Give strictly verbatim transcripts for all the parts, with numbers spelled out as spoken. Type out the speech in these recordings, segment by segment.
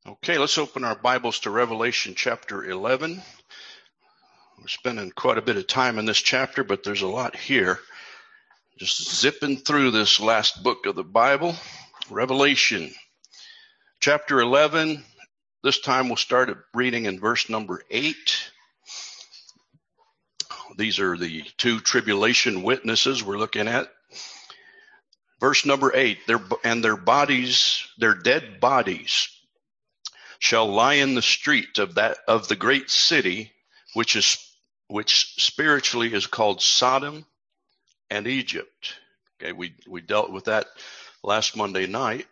Okay, let's open our Bibles to Revelation chapter eleven. We're spending quite a bit of time in this chapter, but there's a lot here. Just zipping through this last book of the Bible, Revelation chapter eleven. This time we'll start at reading in verse number eight. These are the two tribulation witnesses we're looking at. Verse number eight, their, and their bodies, their dead bodies, shall lie in the street of that of the great city, which is which spiritually is called Sodom and Egypt. Okay, we we dealt with that last Monday night,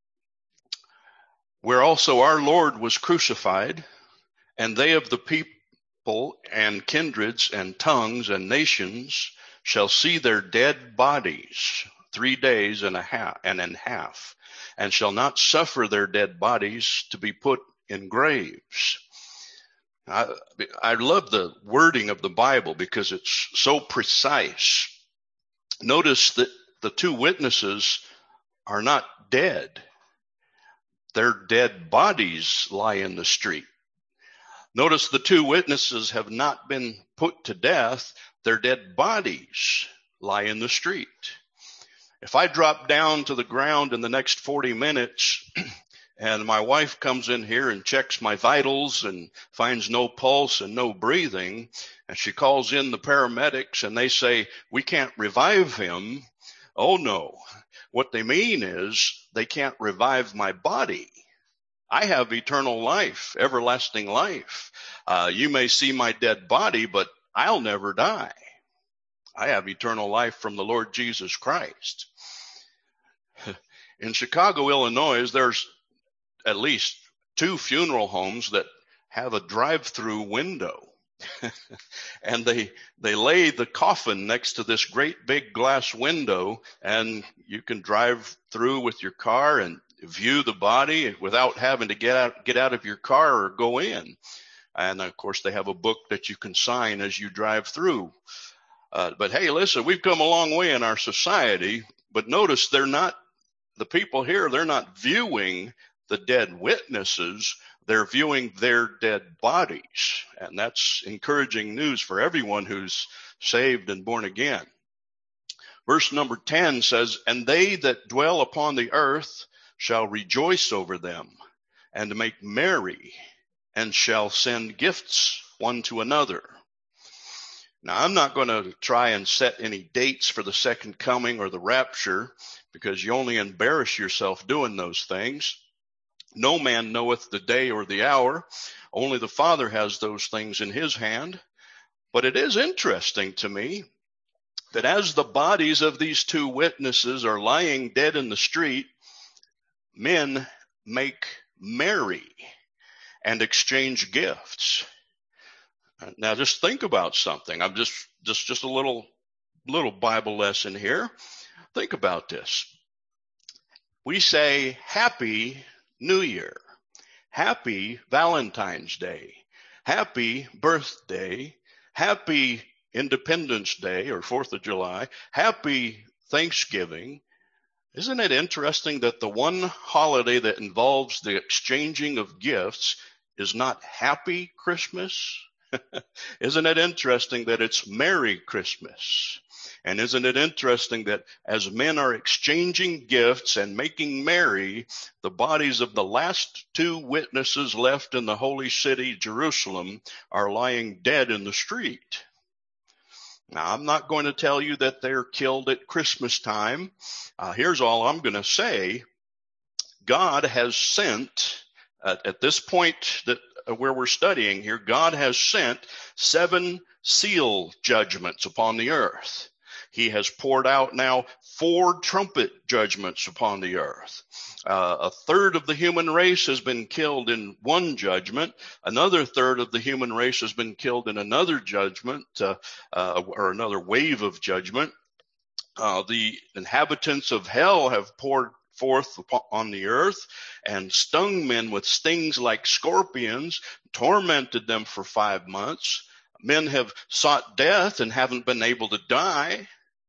where also our Lord was crucified, and they of the people and kindreds and tongues and nations shall see their dead bodies three days and a half and in half. And shall not suffer their dead bodies to be put in graves. I, I love the wording of the Bible because it's so precise. Notice that the two witnesses are not dead. Their dead bodies lie in the street. Notice the two witnesses have not been put to death. Their dead bodies lie in the street. If I drop down to the ground in the next forty minutes and my wife comes in here and checks my vitals and finds no pulse and no breathing, and she calls in the paramedics and they say, we can't revive him. Oh no. What they mean is they can't revive my body. I have eternal life, everlasting life. Uh, you may see my dead body, but I'll never die. I have eternal life from the Lord Jesus Christ. In Chicago, Illinois, there's at least two funeral homes that have a drive-through window. And they they lay the coffin next to this great big glass window, and you can drive through with your car and view the body without having to get out get out of your car or go in. And of course, they have a book that you can sign as you drive through. Uh, but hey, listen, we've come a long way in our society, but notice they're not, the people here, they're not viewing the dead witnesses, they're viewing their dead bodies. And that's encouraging news for everyone who's saved and born again. Verse number ten says, and they that dwell upon the earth shall rejoice over them, and make merry, and shall send gifts one to another. Now, I'm not going to try and set any dates for the second coming or the rapture, because you only embarrass yourself doing those things. No man knoweth the day or the hour. Only the Father has those things in his hand. But it is interesting to me that as the bodies of these two witnesses are lying dead in the street, men make merry and exchange gifts. Now, just think about something. I'm just, just, just a little, little Bible lesson here. Think about this. We say Happy New Year, Happy Valentine's Day, Happy Birthday, Happy Independence Day or Fourth of July, Happy Thanksgiving. Isn't it interesting that the one holiday that involves the exchanging of gifts is not Happy Christmas? Isn't it interesting that it's Merry Christmas? And isn't it interesting that as men are exchanging gifts and making merry, the bodies of the last two witnesses left in the holy city, Jerusalem, are lying dead in the street? Now, I'm not going to tell you that they're killed at Christmas time. Uh, here's all I'm going to say. God has sent, uh, at this point that where we're studying here, God has sent seven seal judgments upon the earth. He has poured out now four trumpet judgments upon the earth. Uh, a third of the human race has been killed in one judgment. Another third of the human race has been killed in another judgment, uh, uh, or another wave of judgment. Uh, the inhabitants of hell have poured forth on the earth and stung men with stings like scorpions, tormented them for five months. Men have sought death and haven't been able to die.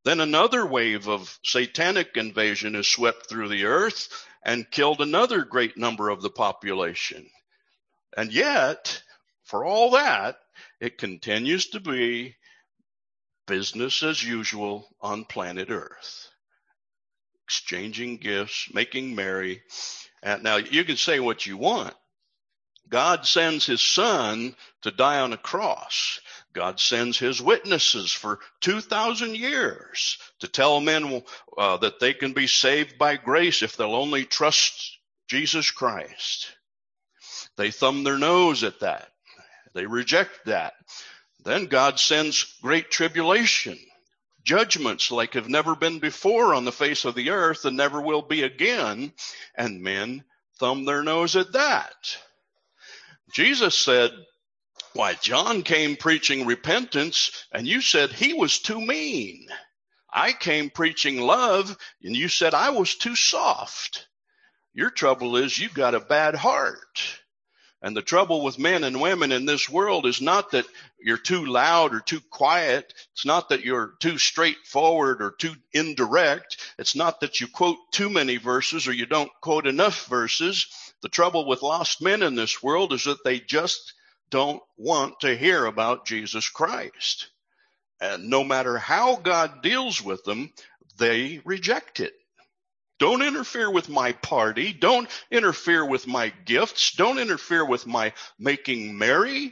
Then another wave of satanic invasion is swept through the earth and killed another great number of the population. And yet, for all that, it continues to be business as usual on planet Earth. Exchanging gifts, making merry. And now, you can say what you want. God sends his son to die on a cross. God sends his witnesses for two thousand years to tell men uh, that they can be saved by grace if they'll only trust Jesus Christ. They thumb their nose at that. They reject that. Then God sends great tribulation, judgments like have never been before on the face of the earth and never will be again, and men thumb their nose at that. Jesus said, why, John came preaching repentance, and you said he was too mean. I came preaching love, and you said I was too soft. Your trouble is you've got a bad heart. And the trouble with men and women in this world is not that you're too loud or too quiet. It's not that you're too straightforward or too indirect. It's not that you quote too many verses or you don't quote enough verses. The trouble with lost men in this world is that they just don't want to hear about Jesus Christ. And no matter how God deals with them, they reject it. Don't interfere with my party. Don't interfere with my gifts. Don't interfere with my making merry.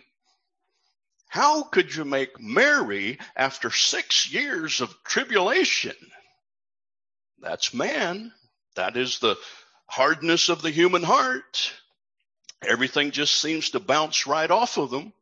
How could you make merry after six years of tribulation? That's man. That is the hardness of the human heart. Everything just seems to bounce right off of them.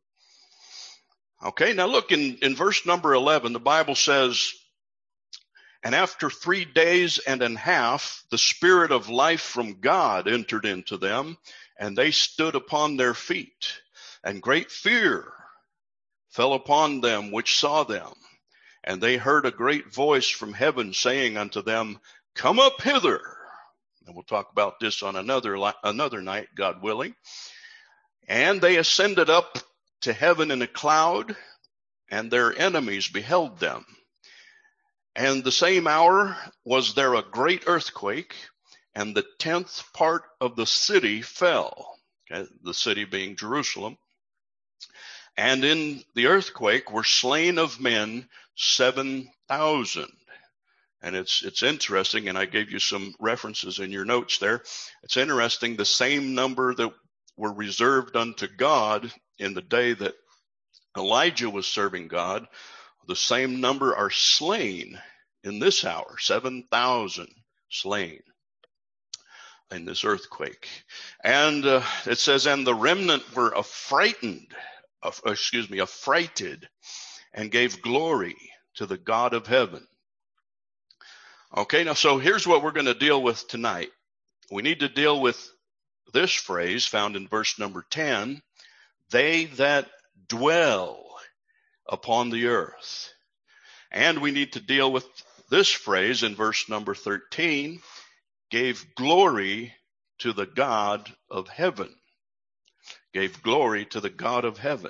Okay, now look in, in verse number eleven, the Bible says, and after three days and a half, the Spirit of life from God entered into them, and they stood upon their feet, and great fear fell upon them which saw them. And they heard a great voice from heaven saying unto them, come up hither. And we'll talk about this on another, another night, God willing. And they ascended up to heaven in a cloud, and their enemies beheld them. And the same hour was there a great earthquake, and the tenth part of the city fell, okay, the city being Jerusalem. And in the earthquake were slain of men seven thousand. And it's it's interesting, and I gave you some references in your notes there. It's interesting, the same number that were reserved unto God in the day that Elijah was serving God, the same number are slain in this hour, seven thousand slain in this earthquake. And uh, it says, and the remnant were affrighted, uh, excuse me, affrighted, and gave glory to the God of heaven. Okay, now so here's what we're going to deal with tonight. We need to deal with this phrase found in verse number ten, they that dwell upon the earth. And we need to deal with this phrase in verse number thirteen, gave glory to the God of heaven. Gave glory to the God of heaven.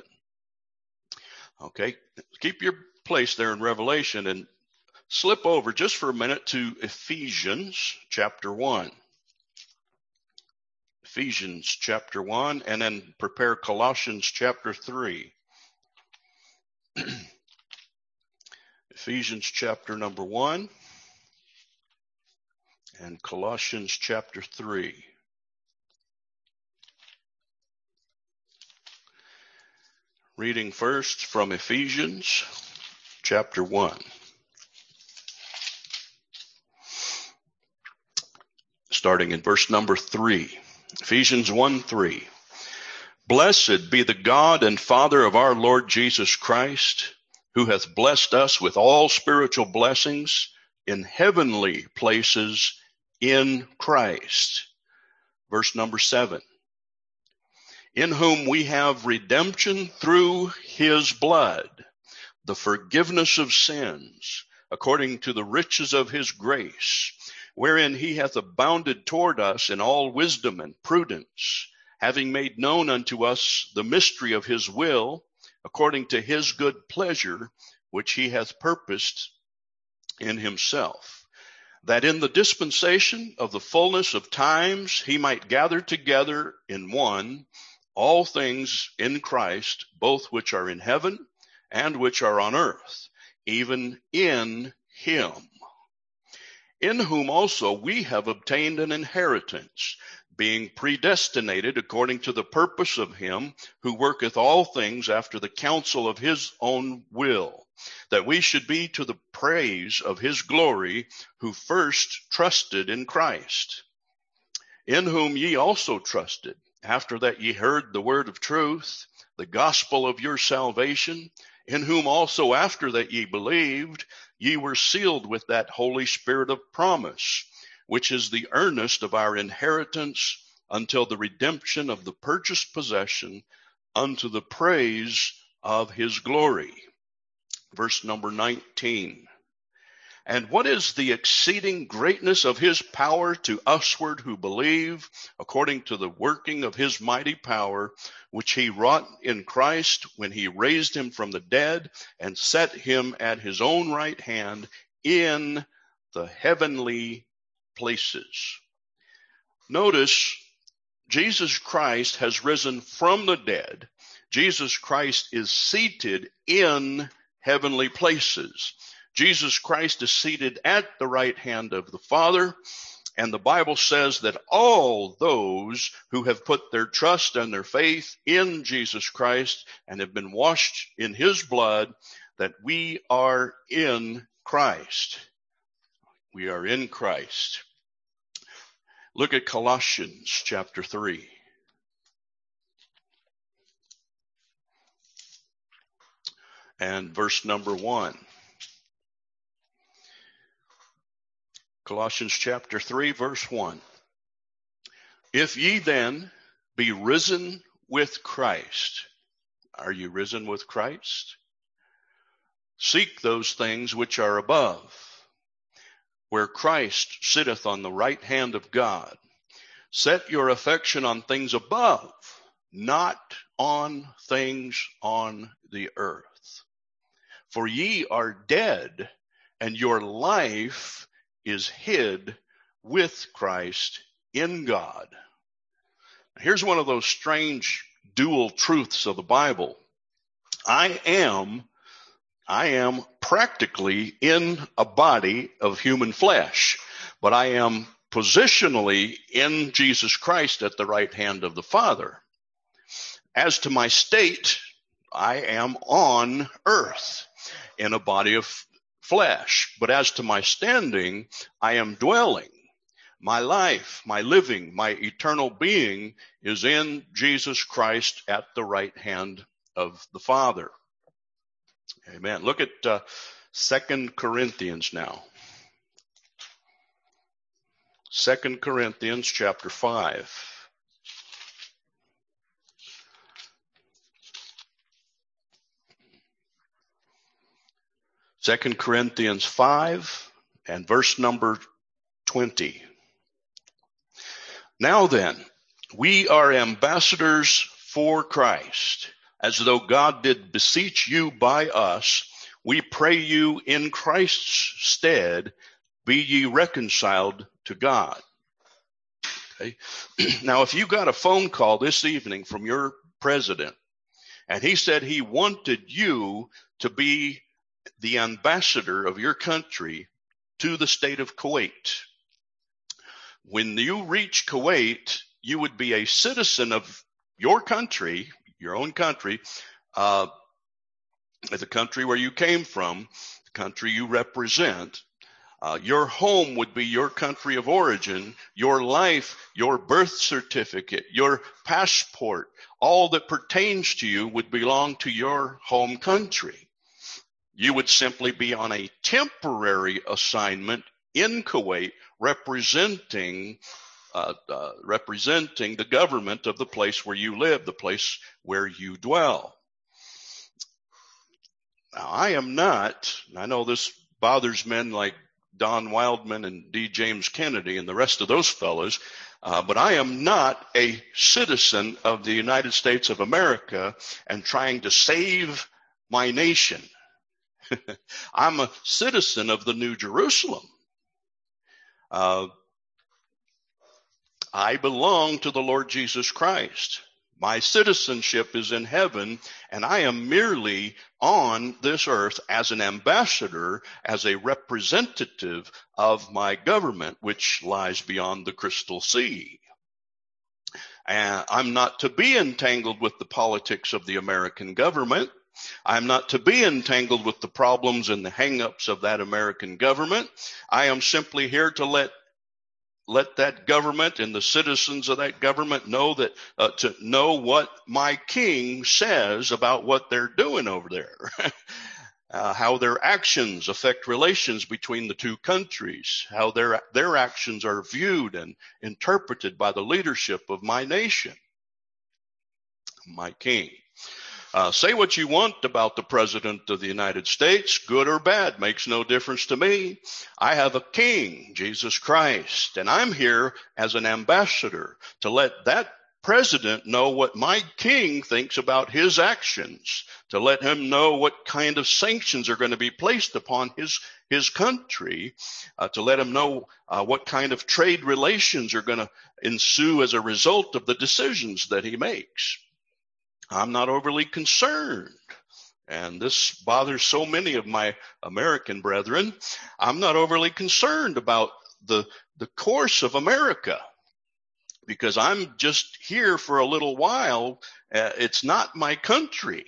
Okay, keep your place there in Revelation and slip over just for a minute to Ephesians chapter one. Ephesians chapter one, and then prepare Colossians chapter three. Ephesians chapter number one and Colossians chapter three. Reading first from Ephesians chapter one. Starting in verse number three. Ephesians one three. Blessed be the God and Father of our Lord Jesus Christ, who hath blessed us with all spiritual blessings in heavenly places in Christ. Verse number seven. In whom we have redemption through his blood, the forgiveness of sins, according to the riches of his grace, wherein he hath abounded toward us in all wisdom and prudence, having made known unto us the mystery of his will, according to his good pleasure, which he hath purposed in himself, that in the dispensation of the fullness of times he might gather together in one all things in Christ, both which are in heaven and which are on earth, even in him, in whom also we have obtained an inheritance, being predestinated according to the purpose of him who worketh all things after the counsel of his own will, that we should be to the praise of his glory, who first trusted in Christ, in whom ye also trusted, after that ye heard the word of truth, the gospel of your salvation, in whom also after that ye believed, ye were sealed with that Holy Spirit of promise, which is the earnest of our inheritance until the redemption of the purchased possession, unto the praise of his glory. Verse number nineteen. And what is the exceeding greatness of his power to usward who believe, according to the working of his mighty power, which he wrought in Christ when he raised him from the dead and set him at his own right hand in the heavenly places. Notice, Jesus Christ has risen from the dead. Jesus Christ is seated in heavenly places. Jesus Christ is seated at the right hand of the Father, and the Bible says that all those who have put their trust and their faith in Jesus Christ and have been washed in his blood, that we are in Christ. We are in Christ. Look at Colossians chapter three. And verse number one. Colossians chapter three, verse one. If ye then be risen with Christ, are you risen with Christ? Seek those things which are above, where Christ sitteth on the right hand of God. Set your affection on things above, not on things on the earth. For ye are dead, and your life is hid with Christ in God. Here's one of those strange dual truths of the Bible. I am, I am practically in a body of human flesh, but I am positionally in Jesus Christ at the right hand of the Father. As to my state, I am on earth in a body of flesh, but as to my standing, I am dwelling. My life, my living, my eternal being is in Jesus Christ at the right hand of the Father. Amen. Look at uh, Second Corinthians now. Second Corinthians chapter five. Second Corinthians five and verse number twenty. Now then, we are ambassadors for Christ, as though God did beseech you by us. We pray you in Christ's stead, be ye reconciled to God. Okay. Now, if you got a phone call this evening from your president, and he said he wanted you to be the ambassador of your country to the state of Kuwait. When you reach Kuwait, you would be a citizen of your country, your own country, uh, the country where you came from, the country you represent. Uh, your home would be your country of origin, your life, your birth certificate, your passport, all that pertains to you would belong to your home country. You would simply be on a temporary assignment in Kuwait, representing uh, uh, representing the government of the place where you live, the place where you dwell. Now, I am not, I know this bothers men like Don Wildman and D. James Kennedy and the rest of those fellows, uh, but I am not a citizen of the United States of America and trying to save my nation. I'm a citizen of the New Jerusalem. Uh, I belong to the Lord Jesus Christ. My citizenship is in heaven, and I am merely on this earth as an ambassador, as a representative of my government, which lies beyond the crystal sea. And I'm not to be entangled with the politics of the American government. I'm not to be entangled with the problems and the hang-ups of that American government. I am simply here to let let that government and the citizens of that government know that uh, to know what my king says about what they're doing over there, uh, how their actions affect relations between the two countries, how their their actions are viewed and interpreted by the leadership of my nation, my king. Uh, say what you want about the President of the United States, good or bad, makes no difference to me. I have a king, Jesus Christ, and I'm here as an ambassador to let that president know what my king thinks about his actions, to let him know what kind of sanctions are going to be placed upon his, his country, uh, to let him know uh, what kind of trade relations are going to ensue as a result of the decisions that he makes. I'm not overly concerned, and this bothers so many of my American brethren. I'm not overly concerned about the, the course of America, because I'm just here for a little while. Uh, it's not my country.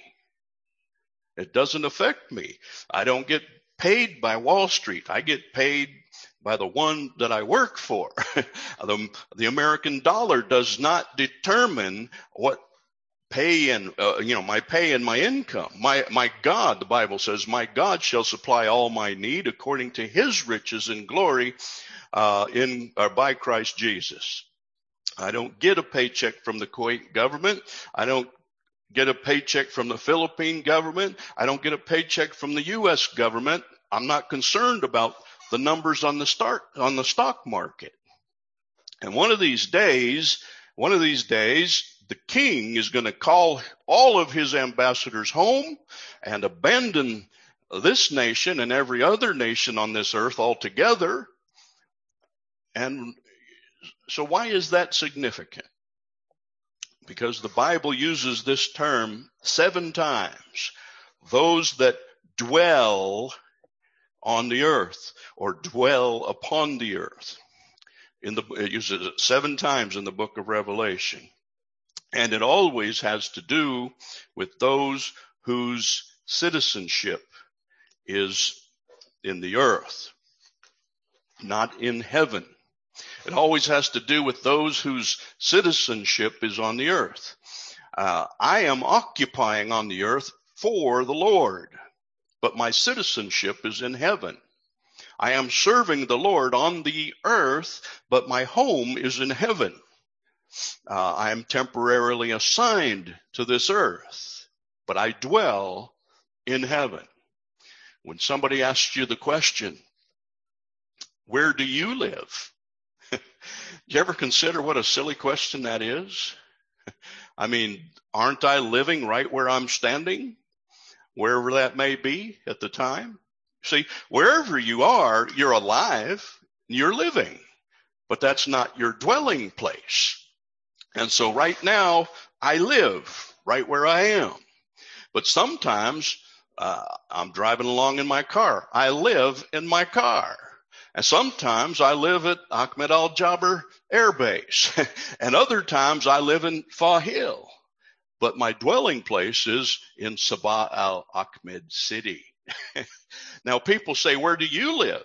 It doesn't affect me. I don't get paid by Wall Street. I get paid by the one that I work for. the, the American dollar does not determine what pay and, uh, you know, my pay and my income. My, my God, the Bible says, my God shall supply all my need according to his riches and glory, uh, in, or by Christ Jesus. I don't get a paycheck from the Kuwait government. I don't get a paycheck from the Philippine government. I don't get a paycheck from the U S government. I'm not concerned about the numbers on the start, on the stock market. And one of these days, one of these days, the king is going to call all of his ambassadors home and abandon this nation and every other nation on this earth altogether. And so why is that significant? Because the Bible uses this term seven times. Those that dwell on the earth or dwell upon the earth. In the, it uses it seven times in the book of Revelation. And it always has to do with those whose citizenship is in the earth, not in heaven. It always has to do with those whose citizenship is on the earth. Uh, I am occupying on the earth for the Lord, but my citizenship is in heaven. I am serving the Lord on the earth, but my home is in heaven. Uh, I am temporarily assigned to this earth, but I dwell in heaven. When somebody asks you the question, where do you live? Do you ever consider what a silly question that is? I mean, aren't I living right where I'm standing? Wherever that may be at the time. See, wherever you are, you're alive, you're living, but that's not your dwelling place. And so right now, I live right where I am. But sometimes uh, I'm driving along in my car. I live in my car. And sometimes I live at Ahmed Al-Jaber Air Base. And other times I live in Fa Hill. But my dwelling place is in Sabah Al-Ahmed City. Now people say, where do you live?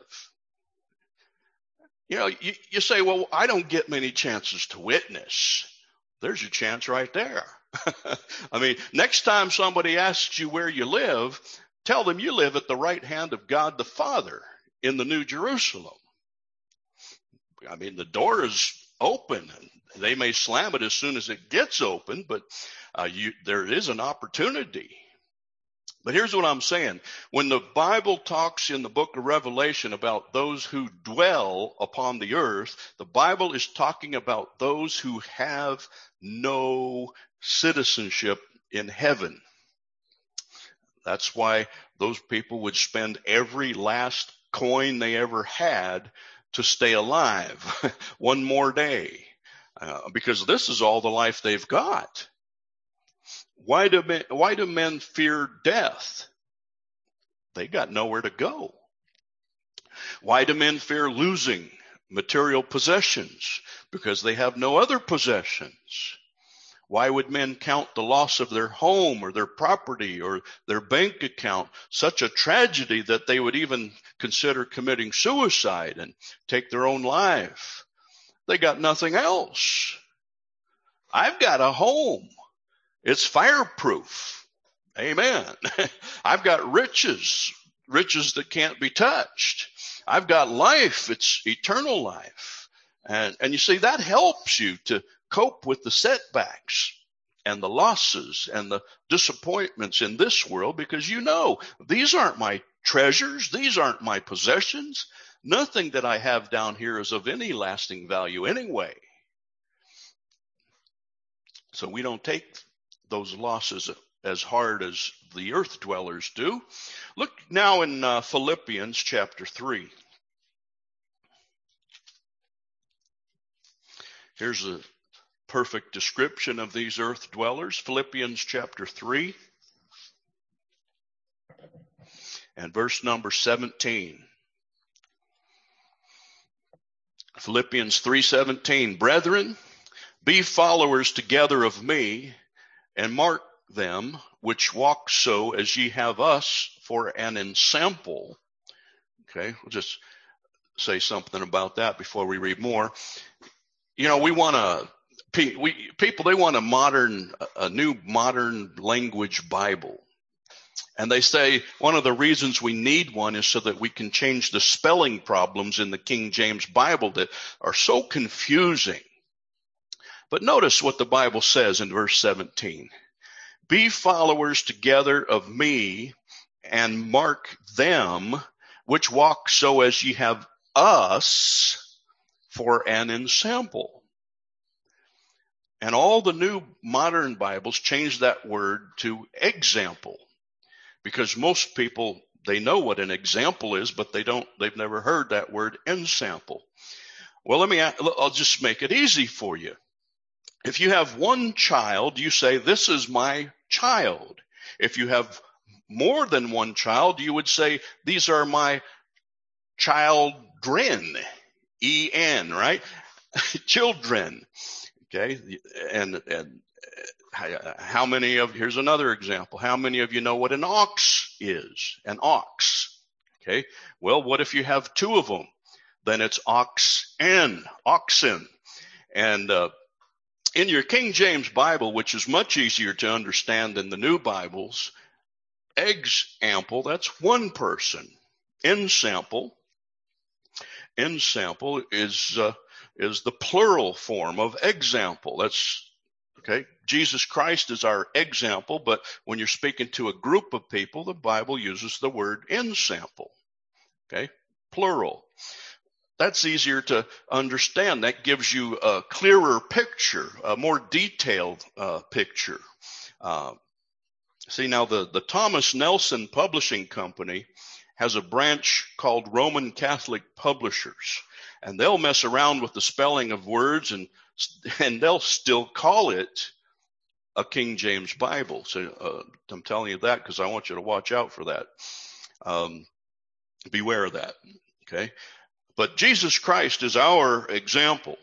You know, you, you say, well, I don't get many chances to witness. There's your chance right there. I mean, next time somebody asks you where you live, tell them you live at the right hand of God the Father in the New Jerusalem. I mean, the door is open. They may slam it as soon as it gets open, but uh, you, there is an opportunity. But here's what I'm saying. When the Bible talks in the book of Revelation about those who dwell upon the earth, the Bible is talking about those who have no citizenship in heaven. That's why those people would spend every last coin they ever had to stay alive one more day, uh, because this is all the life they've got. Why do men, why do men fear death? They got nowhere to go. Why do men fear losing material possessions? Because they have no other possessions. Why would men count the loss of their home or their property or their bank account such a tragedy that they would even consider committing suicide and take their own life? They got nothing else. I've got a home. It's fireproof. Amen. I've got riches, riches that can't be touched. I've got life. It's eternal life. And, and you see, that helps you to cope with the setbacks and the losses and the disappointments in this world, because you know, these aren't my treasures. These aren't my possessions. Nothing that I have down here is of any lasting value anyway. So we don't take those losses as hard as the earth dwellers do. Look now in uh, Philippians chapter three. Here's a perfect description of these earth dwellers. Philippians chapter three and verse number seventeen. Philippians three seventeen. Brethren, be followers together of me, and mark them which walk so as ye have us for an ensample. Okay, we'll just say something about that before we read more. You know, we want to, we, people, they want a modern, a new modern language Bible. And they say one of the reasons we need one is so that we can change the spelling problems in the King James Bible that are so confusing. But notice what the Bible says in verse seventeen. Be followers together of me, and mark them which walk so as ye have us for an ensample. And all the new modern Bibles change that word to example, because most people, they know what an example is, but they don't, they've never heard that word ensample. Well, let me, I'll just make it easy for you. If you have one child, you say, this is my child. If you have more than one child, you would say, these are my children, E N, right? Children. Okay. And, and how many of, here's another example. How many of you know what an ox is? An ox. Okay. Well, what if you have two of them? Then it's oxen, oxen. And, uh, in your King James Bible, which is much easier to understand than the new Bibles, example, that's one person. Ensample, ensample is uh, is the plural form of example. That's okay. Jesus Christ is our example, but when you're speaking to a group of people, the Bible uses the word ensample. Okay, plural. That's easier to understand. That gives you a clearer picture, a more detailed uh, picture. Uh, see, now the, the Thomas Nelson Publishing Company has a branch called Roman Catholic Publishers, and they'll mess around with the spelling of words, and and they'll still call it a King James Bible. So uh, I'm telling you that because I want you to watch out for that. Um, beware of that. Okay. But Jesus Christ is our example.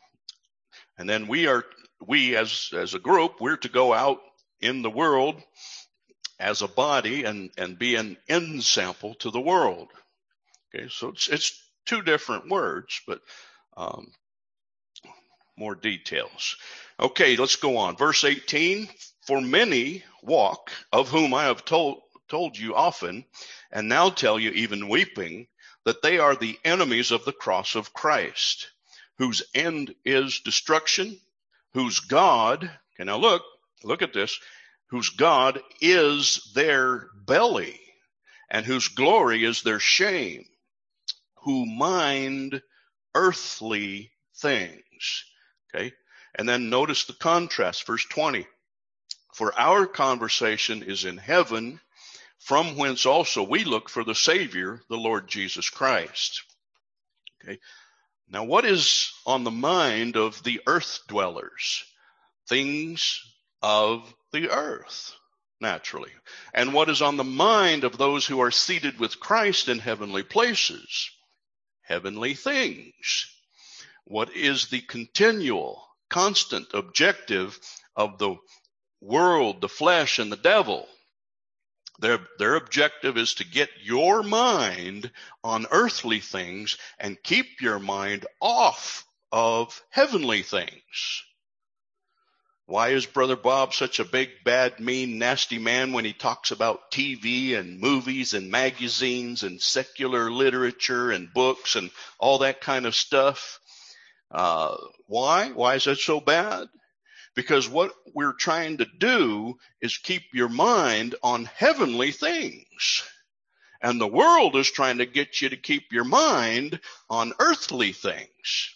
And then we are, we as, as a group, we're to go out in the world as a body and, and be an ensample to the world. Okay. So it's, it's two different words, but, um, more details. Okay. Let's go on. Verse eighteen, for many walk, of whom I have told, told you often, and now tell you even weeping, that they are the enemies of the cross of Christ, whose end is destruction, whose God, okay, now look, look at this, whose God is their belly, and whose glory is their shame, who mind earthly things. Okay, and then notice the contrast, verse twenty. For our conversation is in heaven, from whence also we look for the Savior, the Lord Jesus Christ. Okay. Now, what is on the mind of the earth dwellers? Things of the earth, naturally. And what is on the mind of those who are seated with Christ in heavenly places? Heavenly things. What is the continual, constant objective of the world, the flesh, and the devil? Their, their objective is to get your mind on earthly things and keep your mind off of heavenly things. Why is Brother Bob such a big, bad, mean, nasty man when he talks about T V and movies and magazines and secular literature and books and all that kind of stuff? Uh, why? Why is that so bad? Because what we're trying to do is keep your mind on heavenly things. And the world is trying to get you to keep your mind on earthly things.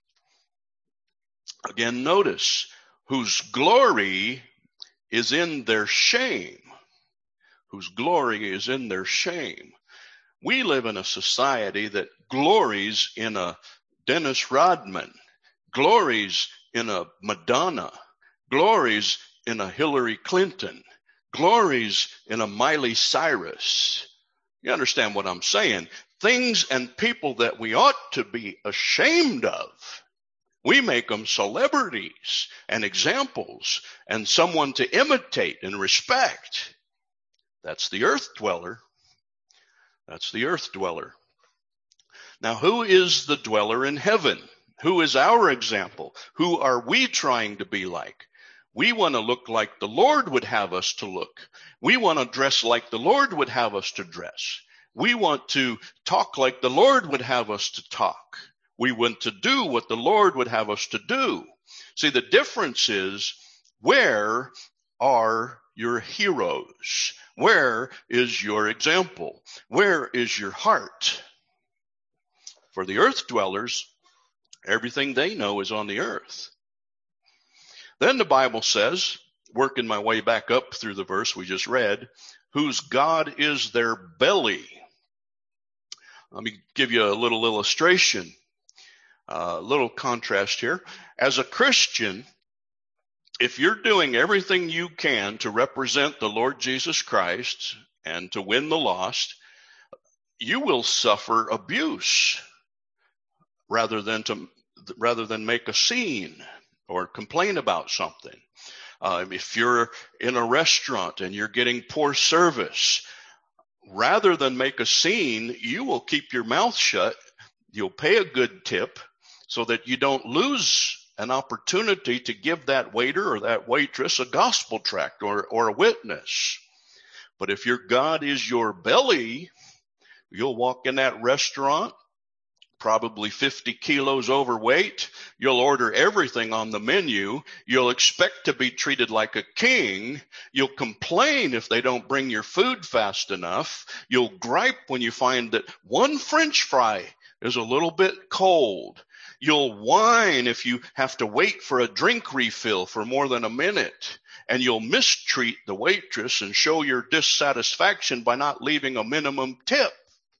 Again, notice, whose glory is in their shame. Whose glory is in their shame. We live in a society that glories in a Dennis Rodman, glories in a Madonna, glories in a Hillary Clinton, glories in a Miley Cyrus. You understand what I'm saying? Things and people that we ought to be ashamed of. We make them celebrities and examples and someone to imitate and respect. That's the earth dweller. That's the earth dweller. Now, who is the dweller in heaven? Who is our example? Who are we trying to be like? We want to look like the Lord would have us to look. We want to dress like the Lord would have us to dress. We want to talk like the Lord would have us to talk. We want to do what the Lord would have us to do. See, the difference is, where are your heroes? Where is your example? Where is your heart? For the earth dwellers, everything they know is on the earth. Then the Bible says, working my way back up through the verse we just read, whose God is their belly. Let me give you a little illustration, a uh, little contrast here. As a Christian, if you're doing everything you can to represent the Lord Jesus Christ and to win the lost, you will suffer abuse rather than to rather than make a scene or complain about something. Uh, if you're in a restaurant and you're getting poor service, rather than make a scene, you will keep your mouth shut. You'll pay a good tip so that you don't lose an opportunity to give that waiter or that waitress a gospel tract or, or a witness. But if your God is your belly, you'll walk in that restaurant, probably fifty kilos overweight. You'll order everything on the menu. You'll expect to be treated like a king. You'll complain if they don't bring your food fast enough. You'll gripe when you find that one French fry is a little bit cold. You'll whine if you have to wait for a drink refill for more than a minute. And you'll mistreat the waitress and show your dissatisfaction by not leaving a minimum tip.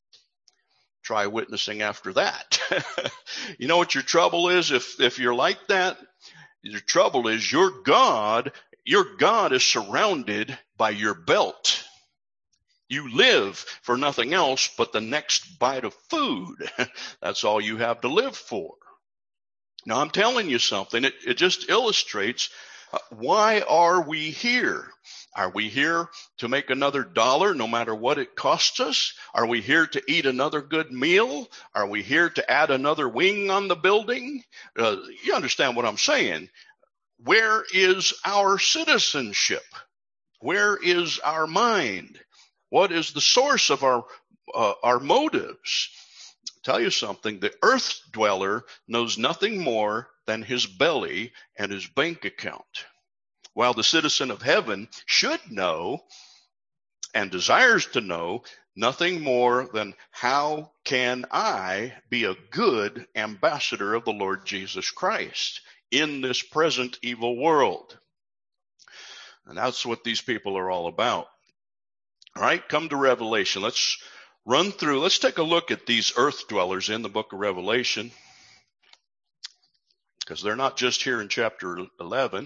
Try witnessing after that. You know what your trouble is? If, if you're like that, your trouble is your God, your God is surrounded by your belt. You live for nothing else but the next bite of food. That's all you have to live for. Now, I'm telling you something. It, it just illustrates uh, why are we here? Are we here to make another dollar no matter what it costs us? Are we here to eat another good meal? Are we here to add another wing on the building? Uh, you understand what I'm saying? Where is our citizenship? Where is our mind? What is the source of our uh, our motives? I'll tell you something, the earth dweller knows nothing more than his belly and his bank account, while the citizen of heaven should know and desires to know nothing more than how can I be a good ambassador of the Lord Jesus Christ in this present evil world. And that's what these people are all about. All right, come to Revelation. Let's run through. Let's take a look at these earth dwellers in the book of Revelation, because they're not just here in chapter eleven.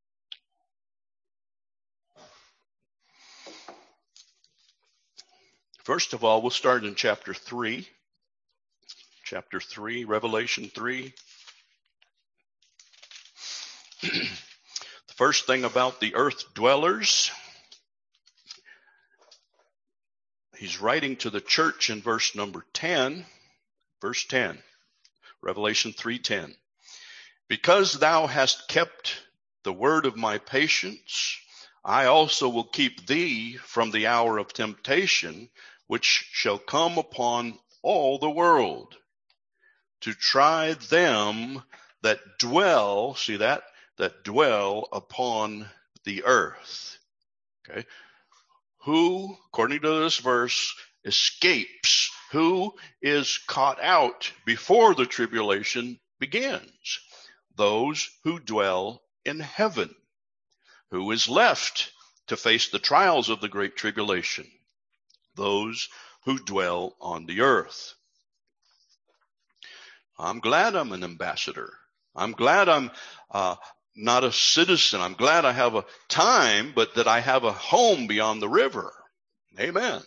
First of all, we'll start in chapter three. Chapter three, Revelation three. The first thing about the earth dwellers, he's writing to the church in verse number ten. Verse ten, Revelation three ten. Because thou hast kept the word of my patience, I also will keep thee from the hour of temptation, which shall come upon all the world, to try them that dwell, see that, that dwell upon the earth. Okay. Who, according to this verse, escapes? Who is caught out before the tribulation begins? Those who dwell in heaven. Who is left to face the trials of the great tribulation? Those who dwell on the earth. I'm glad I'm an ambassador. I'm glad I'm uh, not a citizen. I'm glad I have a time, but that I have a home beyond the river. Amen.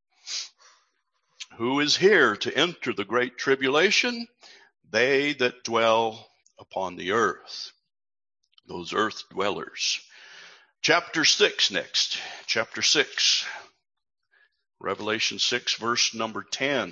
Who is here to enter the great tribulation? They that dwell upon the earth. Those earth dwellers. Chapter six next. Chapter six. Revelation six, verse number ten.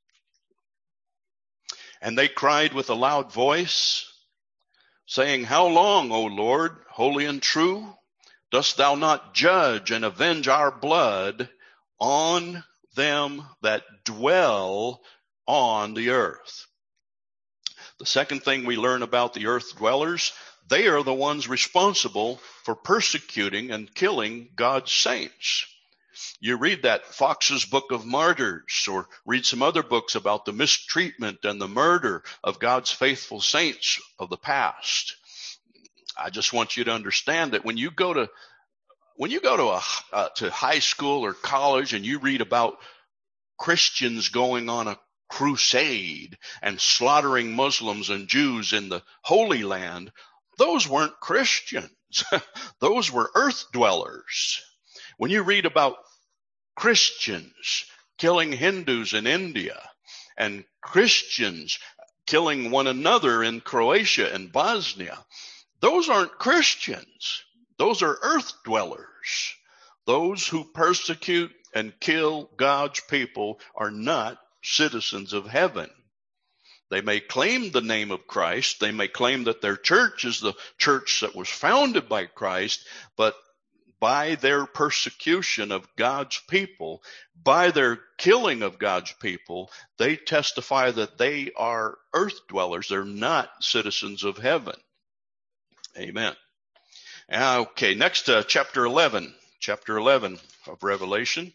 And they cried with a loud voice, saying, How long, O Lord, holy and true, dost thou not judge and avenge our blood on them that dwell on the earth? The second thing we learn about the earth dwellers, they are the ones responsible for persecuting and killing God's saints. You read that Fox's Book of Martyrs, or read some other books about the mistreatment and the murder of God's faithful saints of the past. I just want you to understand that when you go to when you go to a uh, to high school or college and you read about Christians going on a crusade and slaughtering Muslims and Jews in the Holy Land, those weren't Christians. Those were earth dwellers. When you read about Christians killing Hindus in India and Christians killing one another in Croatia and Bosnia, those aren't Christians. Those are earth dwellers. Those who persecute and kill God's people are not citizens of heaven. They may claim the name of Christ. They may claim that their church is the church that was founded by Christ, but by their persecution of God's people, by their killing of God's people, they testify that they are earth dwellers. They're not citizens of heaven. Amen. Okay, next uh, chapter eleven. Chapter eleven of Revelation.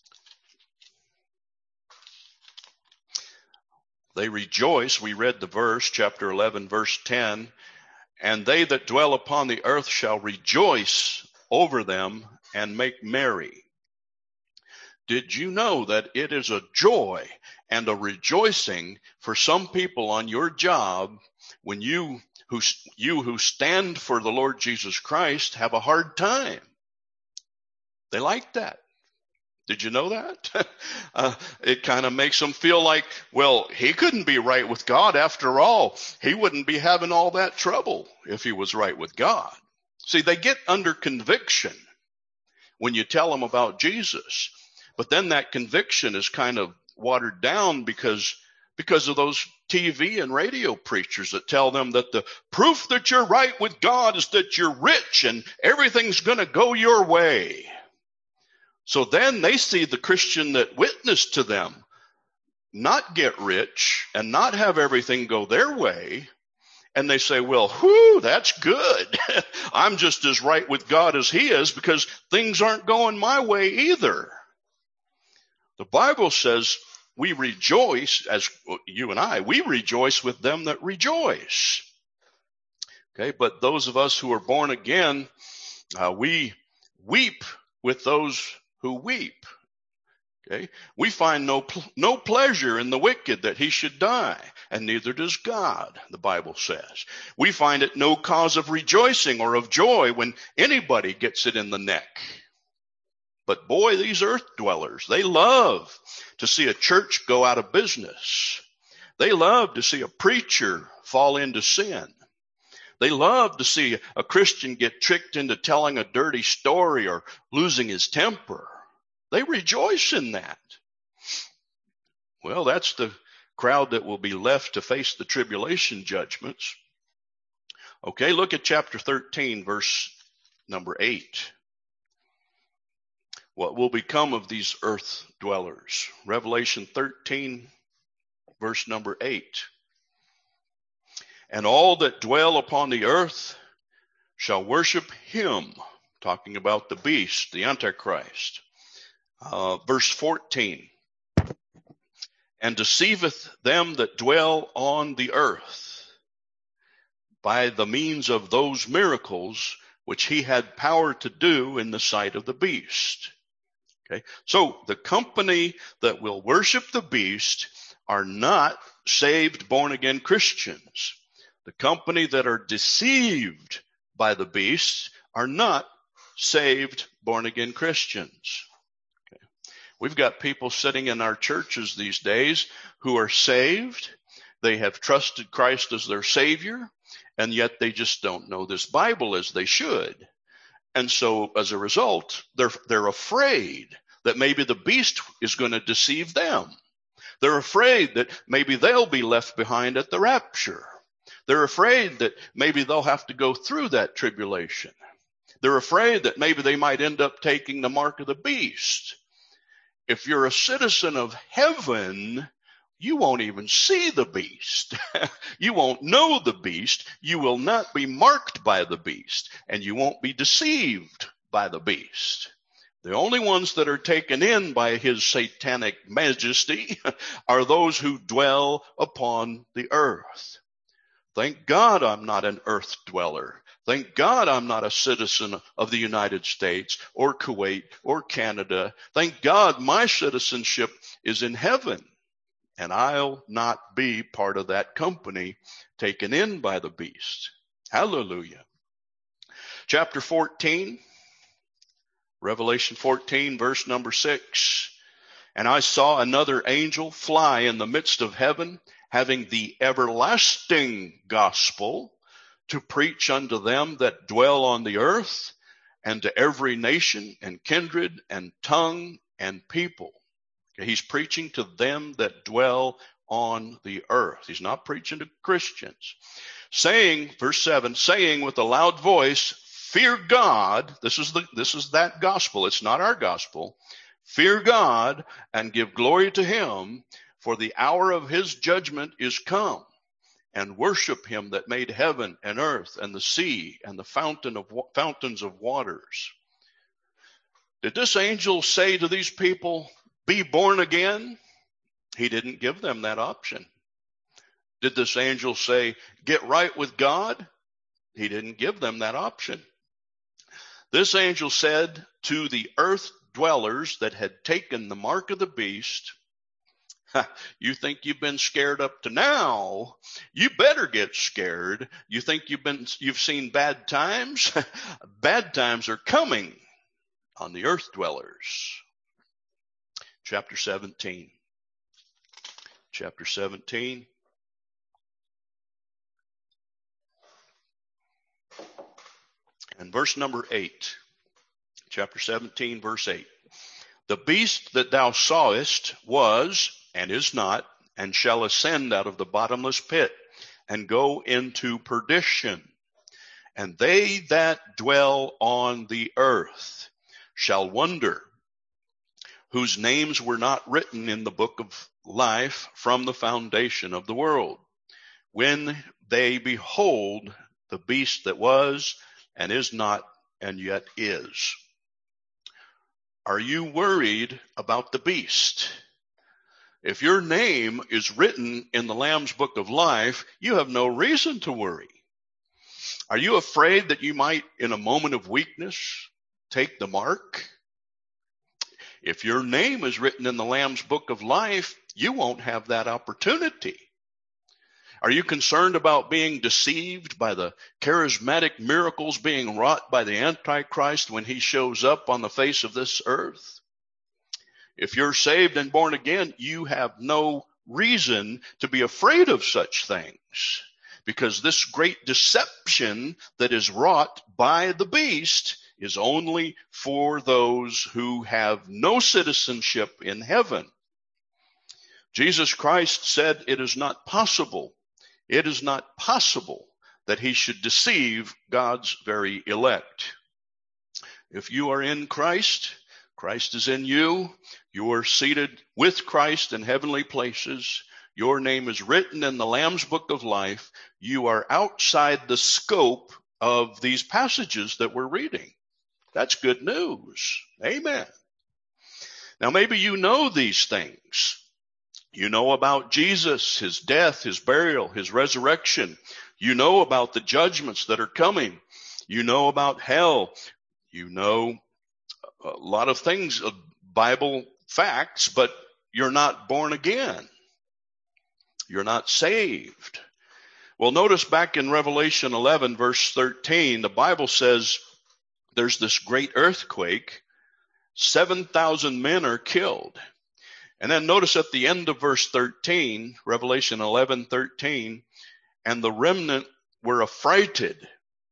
They rejoice. We read the verse, chapter eleven, verse ten. And they that dwell upon the earth shall rejoice over them and make merry. Did you know that it is a joy and a rejoicing for some people on your job when you who you who stand for the Lord Jesus Christ have a hard time? They like that. Did you know that? uh, it kind of makes them feel like, well, he couldn't be right with God after all. He wouldn't be having all that trouble if he was right with God. See, they get under conviction when you tell them about Jesus. But then that conviction is kind of watered down because, because of those T V and radio preachers that tell them that the proof that you're right with God is that you're rich and everything's going to go your way. So then they see the Christian that witnessed to them not get rich and not have everything go their way. And they say, well, whew, that's good. I'm just as right with God as he is because things aren't going my way either. The Bible says we rejoice, as you and I, we rejoice with them that rejoice. Okay, but those of us who are born again, uh, we weep with those who weep. Okay? We find no, no pleasure in the wicked that he should die, and neither does God, the Bible says. We find it no cause of rejoicing or of joy when anybody gets it in the neck. But boy, these earth dwellers, they love to see a church go out of business. They love to see a preacher fall into sin. They love to see a Christian get tricked into telling a dirty story or losing his temper. They rejoice in that. Well, that's the crowd that will be left to face the tribulation judgments. Okay, look at chapter thirteen, verse number eight. What will become of these earth dwellers? Revelation thirteen, verse number eight. And all that dwell upon the earth shall worship him, talking about the beast, the Antichrist. Uh, verse fourteen, and deceiveth them that dwell on the earth by the means of those miracles which he had power to do in the sight of the beast. Okay, so the company that will worship the beast are not saved, born-again Christians. The company that are deceived by the beast are not saved, born-again Christians. We've got people sitting in our churches these days who are saved. They have trusted Christ as their Savior, and yet they just don't know this Bible as they should. And so as a result, they're, they're afraid that maybe the beast is going to deceive them. They're afraid that maybe they'll be left behind at the rapture. They're afraid that maybe they'll have to go through that tribulation. They're afraid that maybe they might end up taking the mark of the beast. If you're a citizen of heaven, you won't even see the beast. You won't know the beast. You will not be marked by the beast, and you won't be deceived by the beast. The only ones that are taken in by his satanic majesty are those who dwell upon the earth. Thank God I'm not an earth dweller. Thank God I'm not a citizen of the United States or Kuwait or Canada. Thank God my citizenship is in heaven, and I'll not be part of that company taken in by the beast. Hallelujah. Chapter fourteen, Revelation fourteen, verse number six. And I saw another angel fly in the midst of heaven, having the everlasting gospel to preach unto them that dwell on the earth, and to every nation and kindred and tongue and people. Okay, he's preaching to them that dwell on the earth. He's not preaching to Christians. Saying, verse seven, saying with a loud voice, fear God. This is the, this is that gospel. It's not our gospel. Fear God and give glory to him, for the hour of his judgment is come. And worship him that made heaven and earth and the sea and the fountain of fountains of waters. Did this angel say to these people, be born again? He didn't give them that option. Did this angel say, get right with God? He didn't give them that option. This angel said to the earth dwellers that had taken the mark of the beast, you think you've been scared up to now? You better get scared. You think you've been, you've seen bad times? Bad times are coming on the earth dwellers. Chapter seventeen. Chapter seventeen. And verse number eight. Chapter seventeen, verse eight. The beast that thou sawest was, and is not, and shall ascend out of the bottomless pit, and go into perdition. And they that dwell on the earth shall wonder, whose names were not written in the book of life from the foundation of the world, when they behold the beast that was, and is not, and yet is. Are you worried about the beast? If your name is written in the Lamb's book of life, you have no reason to worry. Are you afraid that you might, in a moment of weakness, take the mark? If your name is written in the Lamb's book of life, you won't have that opportunity. Are you concerned about being deceived by the charismatic miracles being wrought by the Antichrist when he shows up on the face of this earth? If you're saved and born again, you have no reason to be afraid of such things, because this great deception that is wrought by the beast is only for those who have no citizenship in heaven. Jesus Christ said it is not possible, it is not possible that he should deceive God's very elect. If you are in Christ, Christ is in you, you are seated with Christ in heavenly places, your name is written in the Lamb's book of life, you are outside the scope of these passages that we're reading. That's good news. Amen. Now maybe you know these things. You know about Jesus, his death, his burial, his resurrection. You know about the judgments that are coming. You know about hell. You know a lot of things, uh, Bible facts, but you're not born again. You're not saved. Well, notice back in Revelation eleven, verse thirteen, the Bible says there's this great earthquake. seven thousand men are killed. And then notice at the end of verse thirteen, Revelation eleven thirteen, and the remnant were affrighted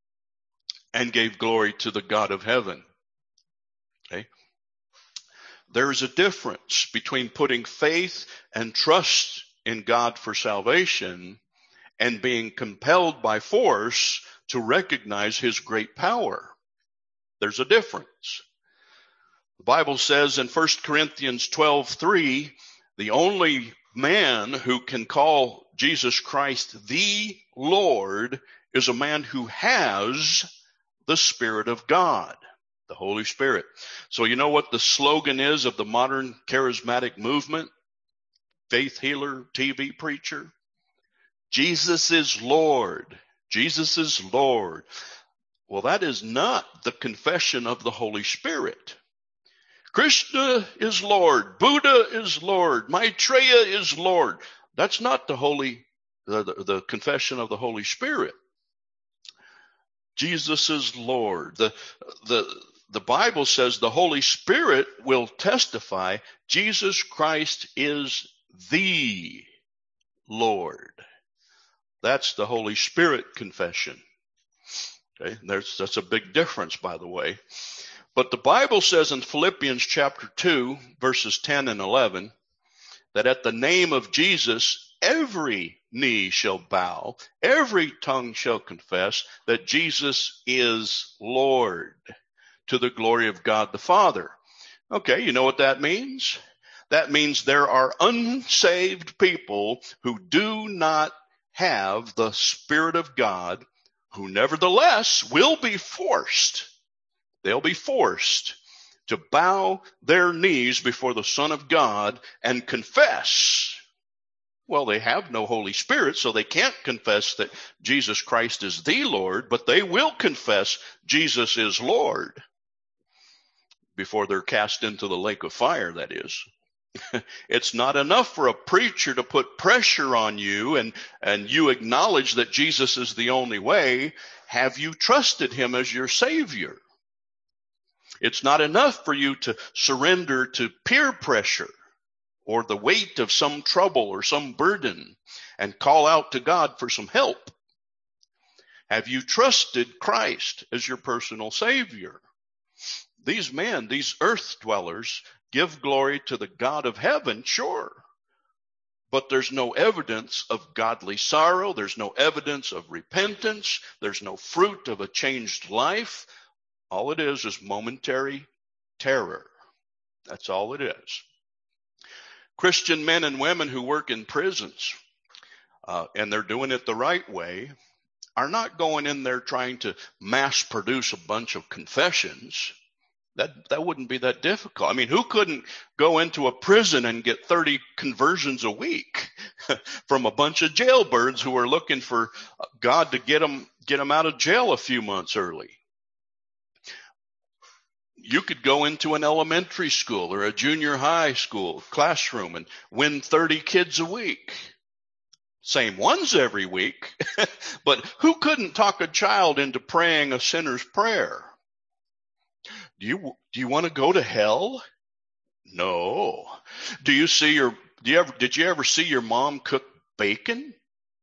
and gave glory to the God of heaven. Okay. There is a difference between putting faith and trust in God for salvation and being compelled by force to recognize his great power. There's a difference. The Bible says in First Corinthians twelve three, the only man who can call Jesus Christ the Lord is a man who has the Spirit of God, the Holy Spirit. So you know what the slogan is of the modern charismatic movement? Faith healer, T V preacher? Jesus is Lord. Jesus is Lord. Well, that is not the confession of the Holy Spirit. Krishna is Lord. Buddha is Lord. Maitreya is Lord. That's not the holy, the, the, the confession of the Holy Spirit. Jesus is Lord. The, the, the Bible says the Holy Spirit will testify Jesus Christ is the Lord. That's the Holy Spirit confession. Okay, there's, that's a big difference, by the way. But the Bible says in Philippians chapter two, verses ten and eleven, that at the name of Jesus, every knee shall bow, every tongue shall confess that Jesus is Lord, to the glory of God the Father. Okay, you know what that means? That means there are unsaved people who do not have the Spirit of God, who nevertheless will be forced. They'll be forced to bow their knees before the Son of God and confess. Well, they have no Holy Spirit, so they can't confess that Jesus Christ is the Lord, but they will confess Jesus is Lord before they're cast into the lake of fire, that is. It's not enough for a preacher to put pressure on you and, and you acknowledge that Jesus is the only way. Have you trusted him as your Savior? It's not enough for you to surrender to peer pressure or the weight of some trouble or some burden and call out to God for some help. Have you trusted Christ as your personal Savior? These men, these earth dwellers, give glory to the God of heaven, sure. But there's no evidence of godly sorrow. There's no evidence of repentance. There's no fruit of a changed life. All it is is momentary terror. That's all it is. Christian men and women who work in prisons, uh, and they're doing it the right way, are not going in there trying to mass produce a bunch of confessions. That that wouldn't be that difficult. I mean, who couldn't go into a prison and get thirty conversions a week from a bunch of jailbirds who are looking for God to get them, get them out of jail a few months early? You could go into an elementary school or a junior high school classroom and win thirty kids a week. Same ones every week, but who couldn't talk a child into praying a sinner's prayer? Do you, do you want to go to hell? No. Do you see your, do you ever, did you ever see your mom cook bacon?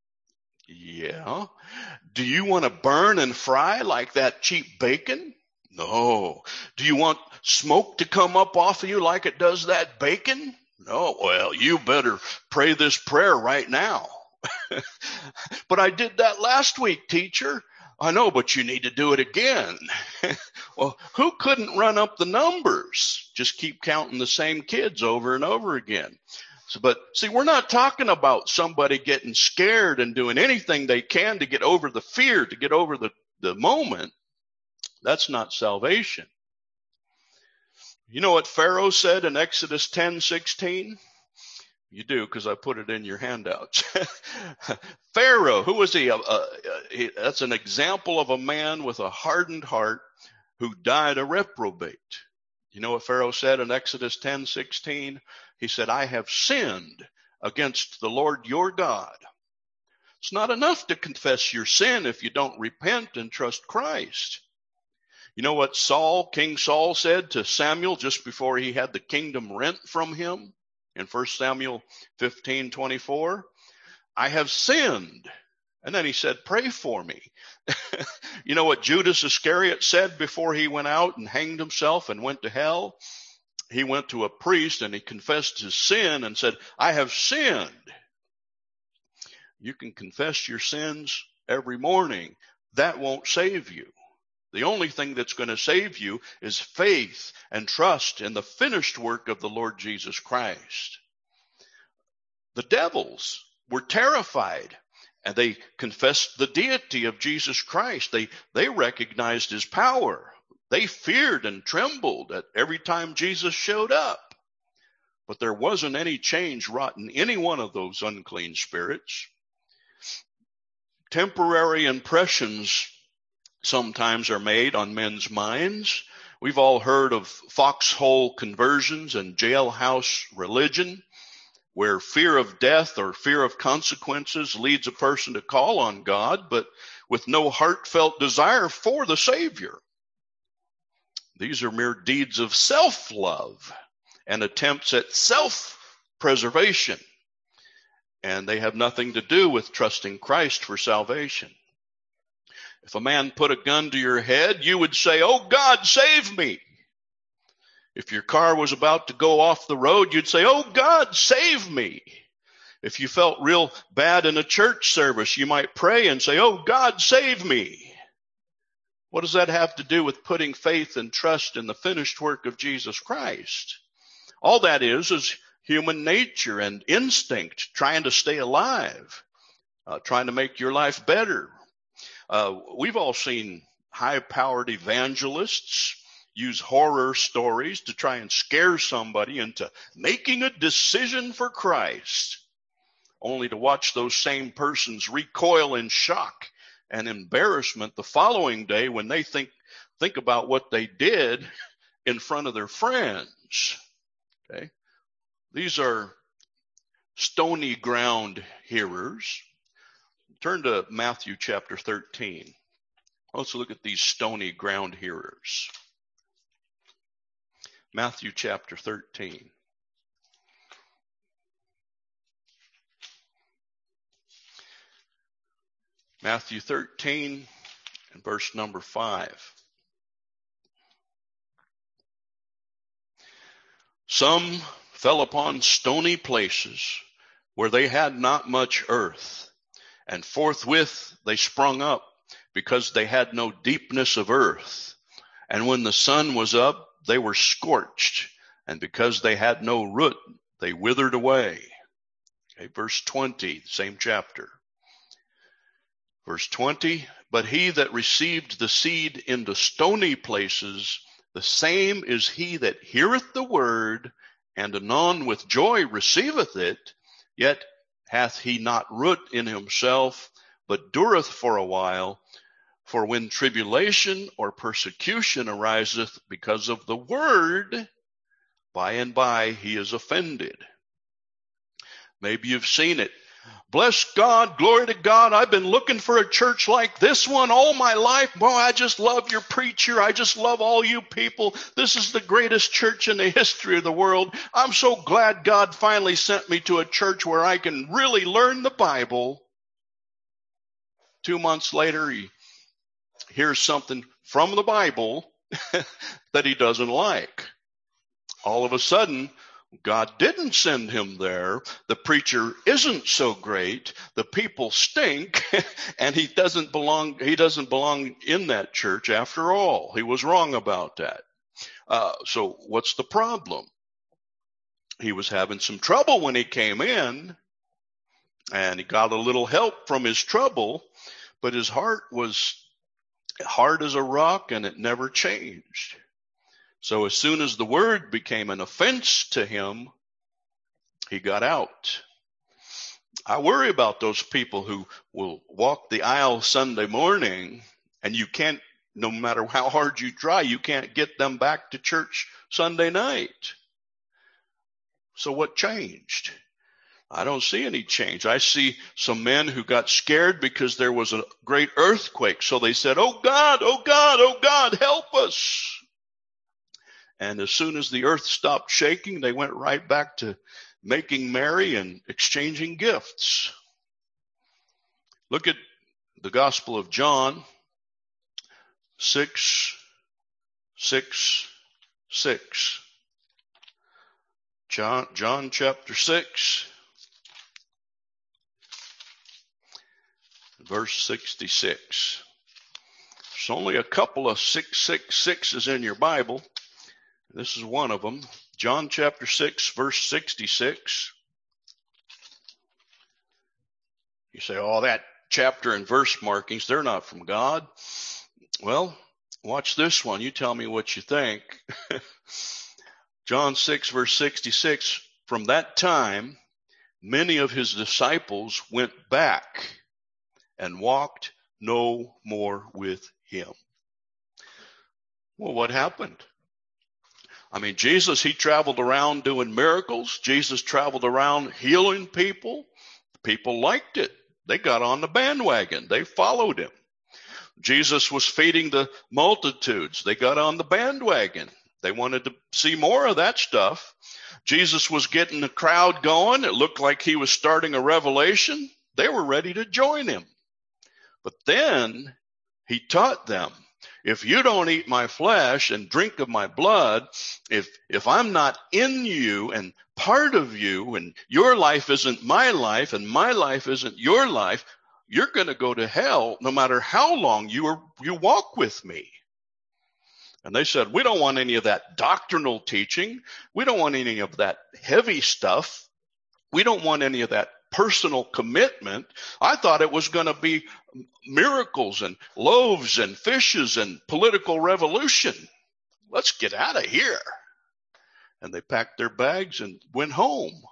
Yeah. Do you want to burn and fry like that cheap bacon? No. Do you want smoke to come up off of you like it does that bacon? No. Well, you better pray this prayer right now. But I did that last week, teacher. I know, but you need to do it again. Well, who couldn't run up the numbers? Just keep counting the same kids over and over again. So, but see, we're not talking about somebody getting scared and doing anything they can to get over the fear, to get over the, the moment. That's not salvation. You know what Pharaoh said in Exodus ten sixteen? You do, because I put it in your handouts. Pharaoh, who was he? Uh, uh, he? That's an example of a man with a hardened heart who died a reprobate. You know what Pharaoh said in Exodus ten sixteen? He said, I have sinned against the Lord your God. It's not enough to confess your sin if you don't repent and trust Christ. You know what Saul, King Saul said to Samuel just before he had the kingdom rent from him? In First Samuel fifteen twenty-four, I have sinned. And then he said, pray for me. You know what Judas Iscariot said before he went out and hanged himself and went to hell? He went to a priest and he confessed his sin and said, I have sinned. You can confess your sins every morning. That won't save you. The only thing that's going to save you is faith and trust in the finished work of the Lord Jesus Christ. The devils were terrified and they confessed the deity of Jesus Christ. They, they recognized his power. They feared and trembled at every time Jesus showed up. But there wasn't any change wrought in any one of those unclean spirits. Temporary impressions sometimes are made on men's minds. We've all heard of foxhole conversions and jailhouse religion, where fear of death or fear of consequences leads a person to call on God, but with no heartfelt desire for the Savior. These are mere deeds of self-love and attempts at self-preservation, and they have nothing to do with trusting Christ for salvation. If a man put a gun to your head, you would say, oh, God, save me. If your car was about to go off the road, you'd say, oh, God, save me. If you felt real bad in a church service, you might pray and say, oh, God, save me. What does that have to do with putting faith and trust in the finished work of Jesus Christ? All that is is human nature and instinct trying to stay alive, uh, trying to make your life better. Uh, we've all seen high-powered evangelists use horror stories to try and scare somebody into making a decision for Christ, only to watch those same persons recoil in shock and embarrassment the following day when they think think about what they did in front of their friends. Okay, these are stony ground hearers. Turn to Matthew chapter thirteen. Let's look at these stony ground hearers. Matthew chapter thirteen. Matthew thirteen and verse number five. Some fell upon stony places where they had not much earth. And forthwith they sprung up, because they had no deepness of earth. And when the sun was up, they were scorched. And because they had no root, they withered away. Okay, verse twenty, same chapter. Verse twenty, but he that received the seed into stony places, the same is he that heareth the word, and anon with joy receiveth it, yet hath he not root in himself, but dureth for a while. For when tribulation or persecution ariseth because of the word, by and by he is offended. Maybe you've seen it. Bless God, glory to God. I've been looking for a church like this one all my life. Boy, I just love your preacher. I just love all you people. This is the greatest church in the history of the world. I'm so glad God finally sent me to a church where I can really learn the Bible. Two months later, he hears something from the Bible that he doesn't like. All of a sudden, God didn't send him there. The preacher isn't so great. The people stink, and he doesn't belong. He doesn't belong in that church after all. He was wrong about that. Uh, so what's the problem? He was having some trouble when he came in, and he got a little help from his trouble, but his heart was hard as a rock, and it never changed. So as soon as the word became an offense to him, he got out. I worry about those people who will walk the aisle Sunday morning, and you can't, no matter how hard you try, you can't get them back to church Sunday night. So what changed? I don't see any change. I see some men who got scared because there was a great earthquake. So they said, "Oh God, oh God, oh God, help us." And as soon as the earth stopped shaking, they went right back to making merry and exchanging gifts. Look at the Gospel of John, six, six, six. John, John chapter six, verse sixty-six. There's only a couple of six, six, sixes in your Bible. This is one of them. John chapter six, verse sixty-six. You say, oh, that chapter and verse markings, they're not from God. Well, watch this one. You tell me what you think. John six, verse sixty-six. From that time, many of his disciples went back and walked no more with him. Well, what happened? I mean, Jesus, he traveled around doing miracles. Jesus traveled around healing people. People liked it. They got on the bandwagon. They followed him. Jesus was feeding the multitudes. They got on the bandwagon. They wanted to see more of that stuff. Jesus was getting the crowd going. It looked like he was starting a revelation. They were ready to join him. But then he taught them, if you don't eat my flesh and drink of my blood, if if I'm not in you and part of you, and your life isn't my life and my life isn't your life, you're going to go to hell no matter how long you are, you walk with me. And they said, we don't want any of that doctrinal teaching. We don't want any of that heavy stuff. We don't want any of that personal commitment. I thought it was going to be miracles and loaves and fishes and political revolution. Let's get out of here. And they packed their bags and went home.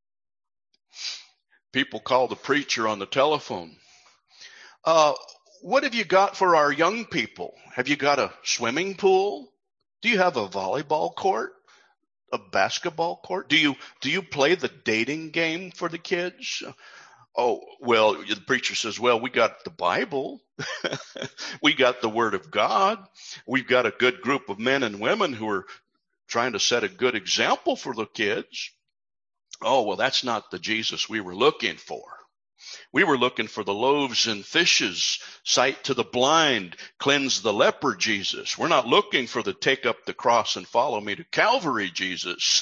People called the preacher on the telephone. Uh, what have you got for our young people? Have you got a swimming pool? Do you have a volleyball court? A basketball court? Do you do you play the dating game for the kids? Oh, well, the preacher says, well, we got the Bible. We got the Word of God. We've got a good group of men and women who are trying to set a good example for the kids. Oh, well, that's not the Jesus we were looking for. We were looking for the loaves and fishes, sight to the blind, cleanse the leper Jesus. We're not looking for the take up the cross and follow me to Calvary Jesus.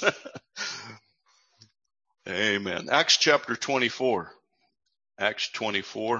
Amen. Acts chapter twenty-four. Acts twenty-four.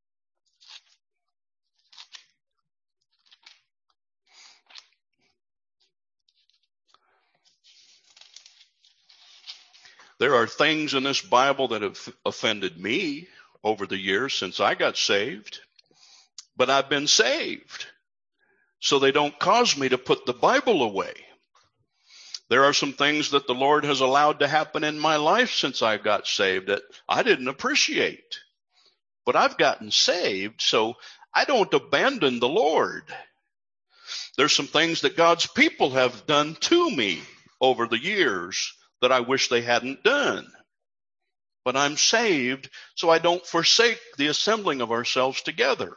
There are things in this Bible that have offended me over the years since I got saved, but I've been saved, so they don't cause me to put the Bible away. There are some things that the Lord has allowed to happen in my life since I got saved that I didn't appreciate, but I've gotten saved, so I don't abandon the Lord. There's some things that God's people have done to me over the years that I wish they hadn't done. But I'm saved, so I don't forsake the assembling of ourselves together.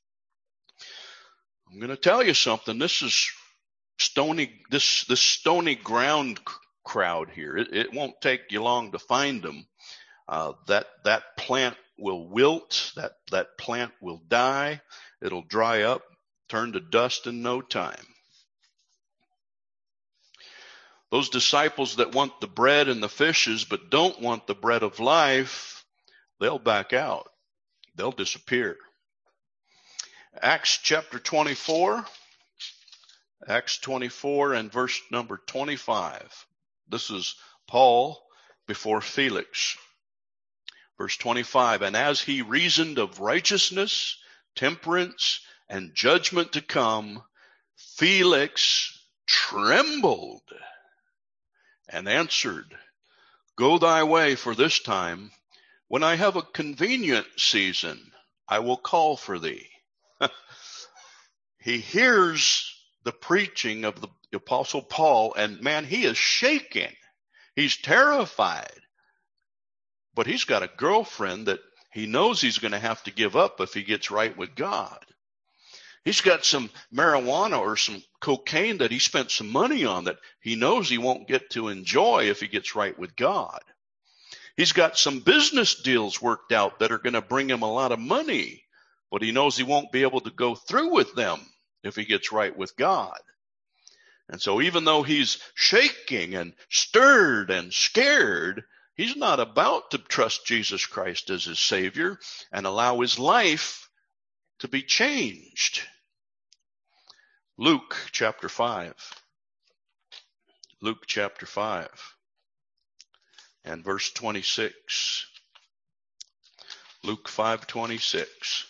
I'm going to tell you something. This is stony, this, this stony ground crowd here. It, it won't take you long to find them. Uh, that, that plant will wilt. That, that plant will die. It'll dry up, turn to dust in no time. Those disciples that want the bread and the fishes but don't want the bread of life, they'll back out. They'll disappear. Acts chapter twenty-four. Acts twenty-four and verse number twenty-five. This is Paul before Felix. Verse twenty-five, and as he reasoned of righteousness, temperance, and judgment to come, Felix trembled and answered, go thy way for this time. When I have a convenient season, I will call for thee. He hears the preaching of the Apostle Paul, and man, he is shaking. He's terrified. But he's got a girlfriend that he knows he's going to have to give up if he gets right with God. He's got some marijuana or some cocaine that he spent some money on that he knows he won't get to enjoy if he gets right with God. He's got some business deals worked out that are going to bring him a lot of money, but he knows he won't be able to go through with them if he gets right with God. And so even though he's shaking and stirred and scared, he's not about to trust Jesus Christ as his Savior and allow his life to be changed. Luke chapter five. Luke chapter five and verse twenty-six. Luke five twenty-six.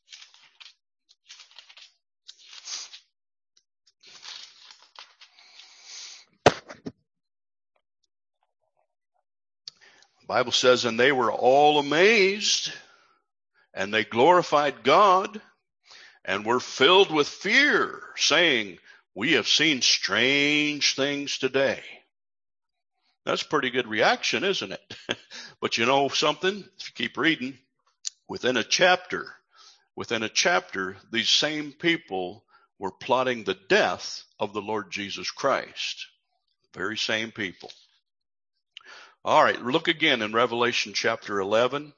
The Bible says, and they were all amazed, and they glorified God, and were filled with fear, saying, we have seen strange things today. That's a pretty good reaction, isn't it? But you know something? If you keep reading, within a chapter, within a chapter, these same people were plotting the death of the Lord Jesus Christ. Very same people. All right, look again in Revelation chapter eleven.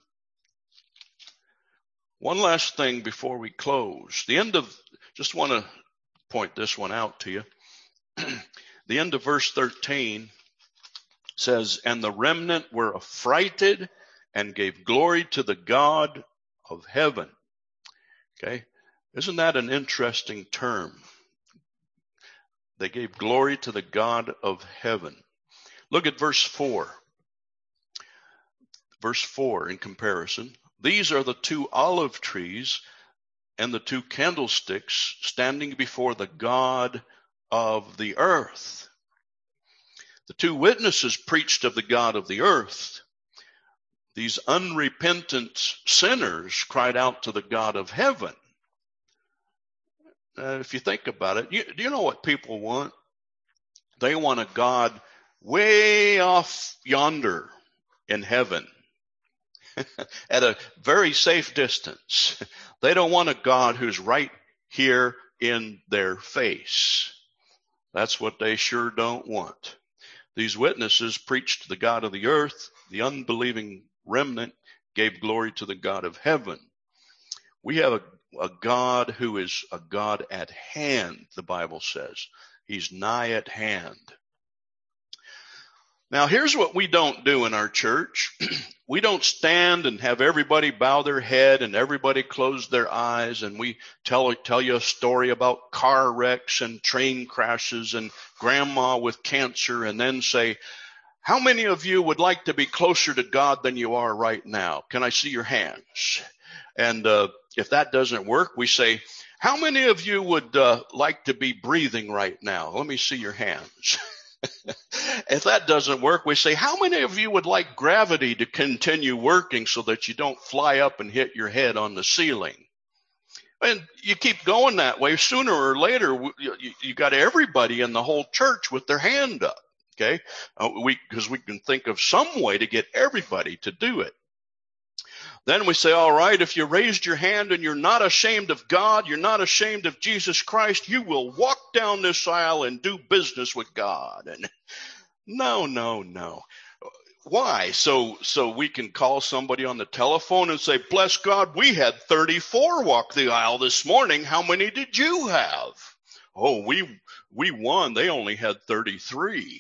One last thing before we close. The end of, just want to point this one out to you. The end of verse thirteen says, and the remnant were affrighted and gave glory to the God of heaven. Okay, isn't that an interesting term? They gave glory to the God of heaven. Look at verse four. Verse four in comparison. These are the two olive trees and the two candlesticks standing before the God of the earth. The two witnesses preached of the God of the earth. These unrepentant sinners cried out to the God of heaven. Uh, if you think about it, you, do you know what people want? They want a God way off yonder in heaven. At a very safe distance. They don't want a God who's right here in their face. That's what they sure don't want. These witnesses preached the God of the earth. The unbelieving remnant gave glory to the God of heaven. We have a, a God who is a God at hand, the Bible says. He's nigh at hand. Now, here's what we don't do in our church. We don't stand and have everybody bow their head and everybody close their eyes, and we tell, tell you a story about car wrecks and train crashes and grandma with cancer, and then say, how many of you would like to be closer to God than you are right now? Can I see your hands? And uh, if that doesn't work, we say, how many of you would uh, like to be breathing right now? Let me see your hands. If that doesn't work, we say, how many of you would like gravity to continue working so that you don't fly up and hit your head on the ceiling? And you keep going that way, sooner or later, you, you got everybody in the whole church with their hand up. Okay, uh, we because we can think of some way to get everybody to do it. Then we say, all right, if you raised your hand and you're not ashamed of God, you're not ashamed of Jesus Christ, you will walk down this aisle and do business with God. And no, no, no. Why? So, so we can call somebody on the telephone and say, bless God, we had thirty-four walk the aisle this morning. How many did you have? Oh, we, we won. They only had thirty-three.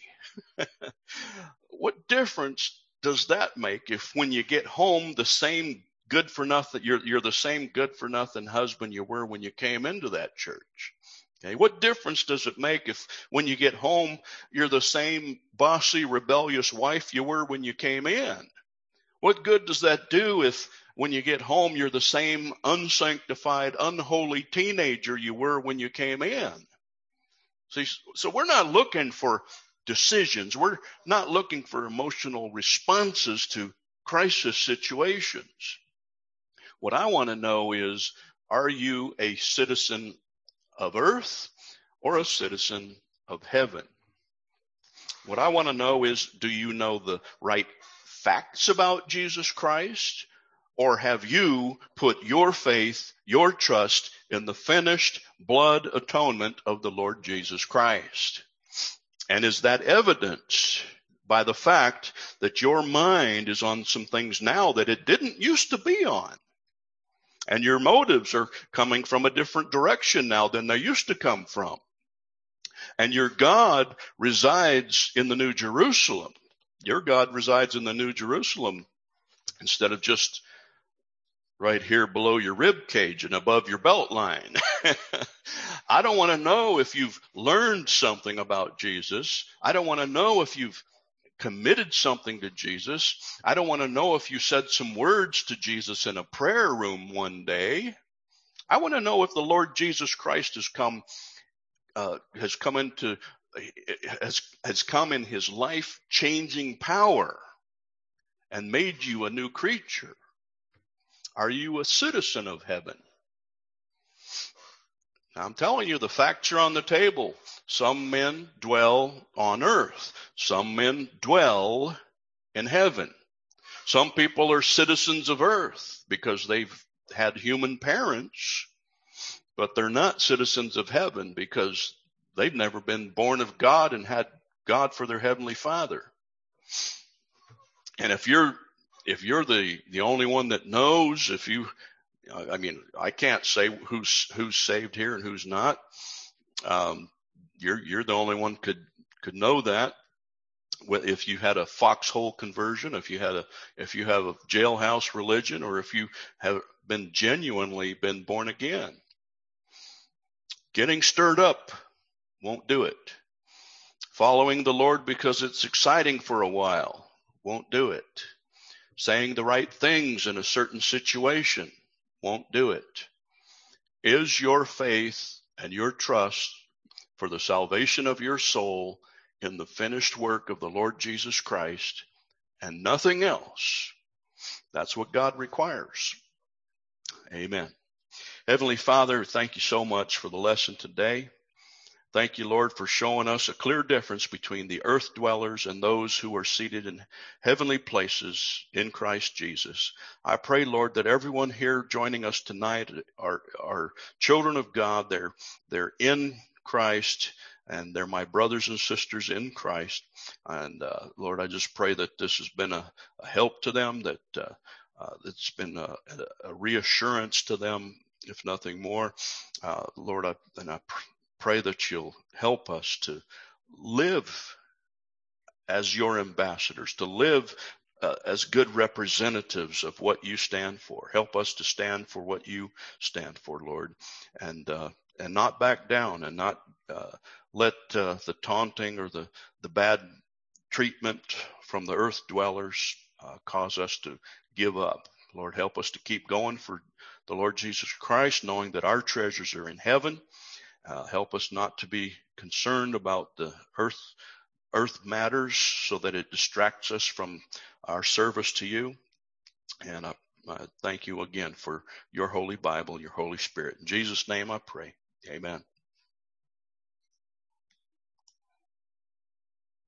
What difference does that make if when you get home, the same good for nothing, you're, you're the same good for nothing husband you were when you came into that church? Okay, what difference does it make if when you get home, you're the same bossy, rebellious wife you were when you came in? What good does that do if when you get home, you're the same unsanctified, unholy teenager you were when you came in? See, so we're not looking for decisions. We're not looking for emotional responses to crisis situations. What I want to know is, are you a citizen of earth or a citizen of heaven? What I want to know is, do you know the right facts about Jesus Christ, or have you put your faith, your trust in the finished blood atonement of the Lord Jesus Christ? And is that evidenced by the fact that your mind is on some things now that it didn't used to be on? And your motives are coming from a different direction now than they used to come from. And your God resides in the New Jerusalem. Your God resides in the New Jerusalem instead of just right here below your rib cage and above your belt line. I don't want to know if you've learned something about Jesus. I don't want to know if you've committed something to Jesus. I don't want to know if you said some words to Jesus in a prayer room one day. I want to know if the Lord Jesus Christ has come, uh, has come into, has, has come in his life-changing power and made you a new creature. Are you a citizen of heaven? I'm telling you, the facts are on the table. Some men dwell on earth. Some men dwell in heaven. Some people are citizens of earth because they've had human parents, but they're not citizens of heaven because they've never been born of God and had God for their heavenly Father. And if you're if you're the, the only one that knows, if you I mean, I can't say who's who's saved here and who's not. Um, you're you're the only one could could know that. If you had a foxhole conversion, if you had a if you have a jailhouse religion, or if you have been genuinely been born again, getting stirred up won't do it. Following the Lord because it's exciting for a while won't do it. Saying the right things in a certain situation won't do it. Is your faith and your trust for the salvation of your soul in the finished work of the Lord Jesus Christ and nothing else? That's what God requires. Amen. Heavenly Father, thank you so much for the lesson today. Thank you, Lord, for showing us a clear difference between the earth dwellers and those who are seated in heavenly places in Christ Jesus. I pray, Lord, that everyone here joining us tonight are, are children of God. They're, they're in Christ, and they're my brothers and sisters in Christ. And uh, Lord, I just pray that this has been a, a help to them, that uh, uh, it's been a, a reassurance to them, if nothing more. Uh, Lord, I, and I pray Pray that you'll help us to live as your ambassadors, to live uh, as good representatives of what you stand for. Help us to stand for what you stand for, Lord, and uh, and not back down, and not uh, let uh, the taunting or the, the bad treatment from the earth dwellers uh, cause us to give up. Lord, help us to keep going for the Lord Jesus Christ, knowing that our treasures are in heaven. Uh, help us not to be concerned about the earth earth matters so that it distracts us from our service to you. And I, Uh, thank you again for your Holy Bible, your Holy Spirit. In Jesus' name I pray. Amen.